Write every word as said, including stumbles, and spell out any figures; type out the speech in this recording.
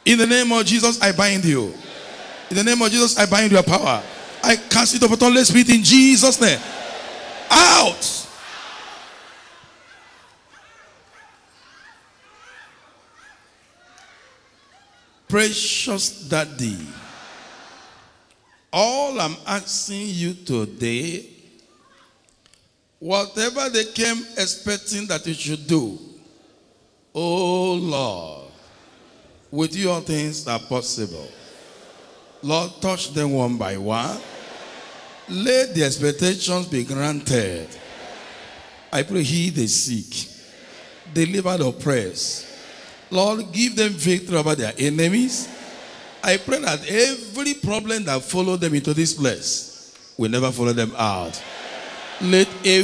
In the name of Jesus, I bind you. In the name of Jesus, I bind your power. I cast it over all spirit in Jesus' name. Out. Precious Daddy, all I'm asking you today, whatever they came expecting that you should do, oh Lord, with you all things are possible. Lord, touch them one by one. Let the expectations be granted. I pray, heal the sick, deliver the oppressed. Lord, give them victory over their enemies. I pray that every problem that followed them into this place will never follow them out. Let